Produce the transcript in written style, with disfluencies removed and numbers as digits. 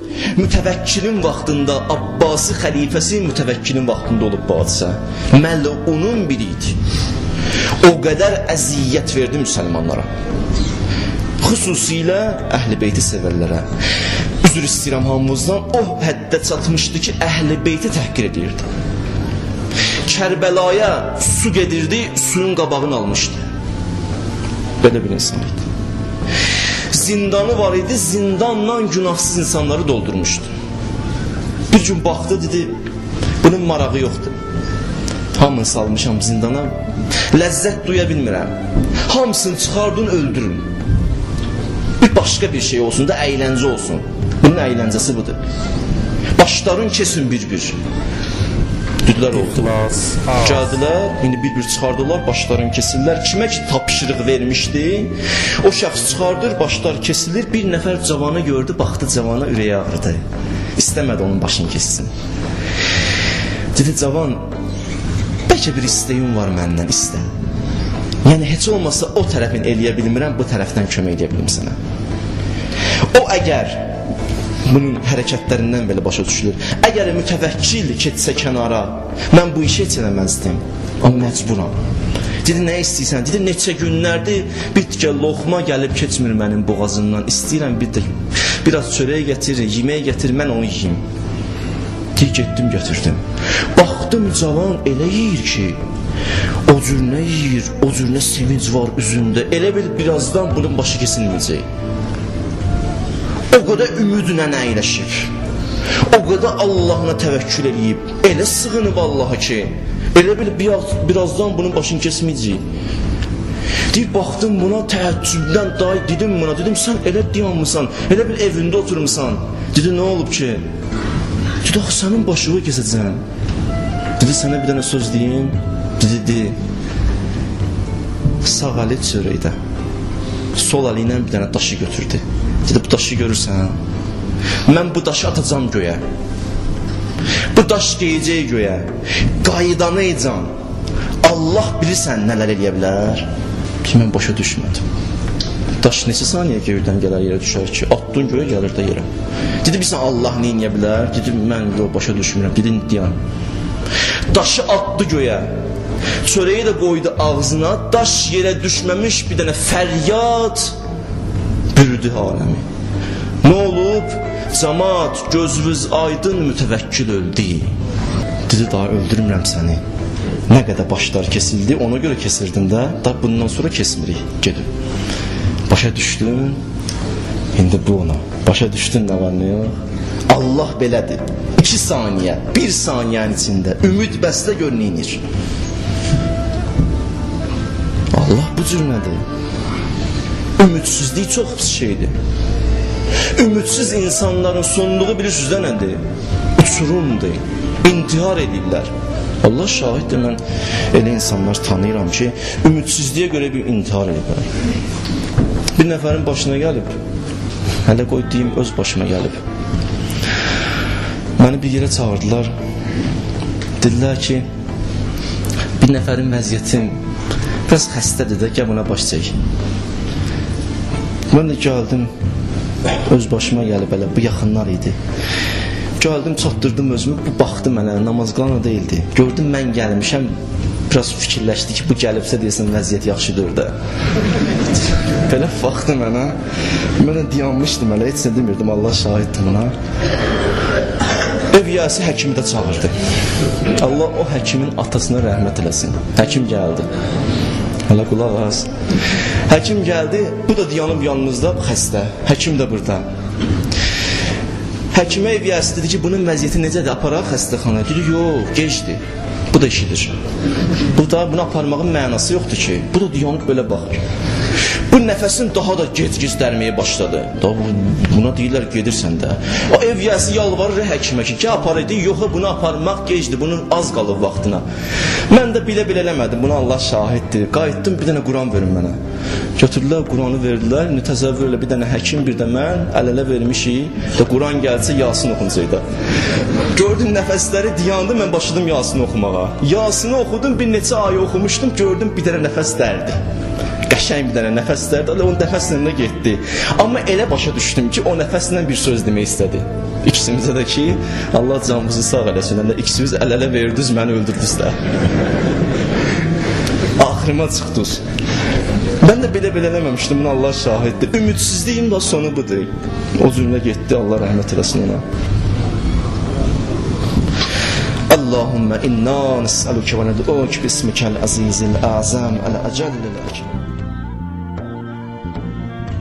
mütəvəkkilin vaxtında, Abbasi xəlifəsi mütəvəkkilin vaxtında olub bu hadisə. Məlunun biri idi. O qədər əziyyət verdi müsəlmanlara. Xüsusilə Əhl-i Beyti sevərlərə. Üzr istəyirəm hamımızdan, o həddə çatmışdı ki, Əhl-i Beyti təhqir edirdi. Kərbəlaya su gedirdi, suyun qabağını almışdı. Belə bir insan idi. Zindanı var idi, zindanla günahsız insanları doldurmuşdu. Bir gün baxdı, dedi, bunun marağı yoxdur. Hamını salmışam zindana, ləzzət duya bilmirəm. Hamısını çıxardın, öldürün. Bir başqa bir şey olsun da, əyləncə olsun. Bunun əyləncəsi budur. Başların kesin bir-bir. Düdülər oldu. Gəldilər, indi bir-bir çıxardılar, başların kesilirlər. Kimə ki tapşırıq vermişdi, o şəxs çıxardır, başlar kesilir. Bir nəfər cavanı gördü, baxdı cavana, ürəyi ağrıdı. İstəmədi onun başını kessin. Dedi, cavan, bəlkə bir istəyim var məndən, istə. Yəni, heç olmasa o tərəfini eləyə bilmirəm, bu tərəfdən kömək eləyə bilim sənə. O əgər, bunun hərəkətlərindən belə başa düşülür, əgər mütəvəkkil ketsə kənara, mən bu işi heç eləməzdim, amma məcburam. Dedi, nə istəyirsən? Dedi, neçə günlərdir bir tikə loxma gəlib keçmir mənim boğazımdan, istəyirəm biraz çörək gətir, yemək gətir, mən onu yiyeyim. Deyir, getdim, götürdüm. Baxdım, cavan elə yiyir ki, o cür nə yiyir, o cür nə sevinc var üzündə, elə bil birazdan bunun başı kesilməyəcək. O qədər ümidlə əyləşib, o qədər Allahına təvəkkül edib, elə sığınıb Allaha ki, elə bil birazdan bunun başını kesməyəcək. Deyib, baxdım buna təəccübdən, dedim buna, dedim, sən elə dayanmısan, elə bil evində oturmuşsan. Dedi, nə olub ki? Dedi, axı, sənin başını kesəcəm. Dedi, sənə bir dənə söz deyim. Dedi, sağ əli çörəkdə, sol əli ilə bir dənə daşı götürdü. Dedi, bu daşı görürsən, mən bu daşı atacam göyə. Bu daş geyəcək göyə, qaydanayacam. Allah bilirsən nələr eləyə bilər ki, mən başa düşmədim. Daş neçə saniyə göydən gələr yerə düşər ki, attın göyə gəlir də yerə. Dedi, bilirsən Allah nə eləyə bilər? Dedi, mən başa düşmürəm. Dedi, deyəm. Daşı attı göyə, çörəyi də qoydu ağzına, daş yerə düşməmiş bir dənə fəryad bürüdü aləmi. Nə olub? Cəmaat, gözünüz aydın mütəvəkkil öldü. Dedi, daha öldürmürəm səni. Nə qədər başlar kesildi, ona görə kesirdim də, da bundan sonra kesmirik, gedib. Başa düşdün, indi bu ona. Başa düşdün nə var, nə yox? Allah belədir. 2 saniyə, 1 saniyənin içində ümid bəslə görünür. Allah bu cür nədir? Ümidsizlik çox pis şeydir. Ümidsiz insanların sonluğu bilirsiniz də nədir? Uçurumdur, intihar edirlər. Allah şahiddir, mən elə insanlar tanıyıram ki, ümidsizliyə görə bir intihar edirlər. Bir nəfərin başına gəlib, hələ qoy deyim, öz başıma gəlib. Məni bir yerə çağırdılar, dedilər ki, bir nəfərin vəziyyətim biraz xəstədir də, gəl buna baş çək. Mən də gəldim, öz başıma gəlib elə, bu yaxınlar idi. Gəldim, çatdırdım özümü, bu baxdı mənə, namaz qılana deyildi. Gördüm, mən gəlmişəm, biraz fikirləşdi ki, bu gəlibsə deyəsən, vəziyyət yaxşıdır da. Belə baxdı mənə, mənə dayanmışdım elə, heç nə demirdim, Allah şahiddir buna. Ev yəsi həkimi də çağırdı. Allah o həkimin atasına rəhmət eləsin. Həkim gəldi. Hələ qulaq az. Həkim gəldi, bu da dayanıb yanımızda, bu xəstə. Həkim də burada. Həkimə ev yəsi dedi ki, bunun vəziyyəti necədir, aparaq xəstəxana? Dedi, yox, gecdir. Bu da işidir. Bunu aparmağın mənası yoxdur ki, bu da dayanıb belə baxır. Bu nəfəsin daha da gec-gec dərməyə başladı. Buna deyirlər, gedirsən də. O ev yəsi yalvarır həkimə ki, apar idi, yox, bunu aparmaq gecdir, bunun az qalıb vaxtına. Mən də bilə-bilə eləmədim, buna Allah şahiddir. Qayıtdım, bir dənə Quran verin mənə. Götürdülər, Quranı verdilər, təsəvvür elə, bir dənə həkim, bir də mən əl-ələ vermişik, Quran gəlsə Yasin oxuncaydı. Gördüm nəfəsləri dayandı, mən başladım Yasin oxumağa. Yasini oxudum, bir neçə ayə oxumuşdum, gördüm bir dənə nəfəs dərdi. Qəşəng bir dənə nəfəs dərdi, o nəfəslə getdi. Amma elə başa düşdüm ki, o nəfəslə bir söz demək istədi. İkisimizə də ki, Allah canımızı sağ eləsin. İkisimiz əl-ələ verdiniz, məni öldürdünüzlər. Axırıma çıxdınız. Mən də belə eləməmişdim, bunu Allah şahiddir. Ümidsizliyim da sonu budur. O cürlə getdi, Allah rəhmət eləsin ona. Allahümme inna nes'aluke ve ned'uke bismikal azizil azam el acellil akim.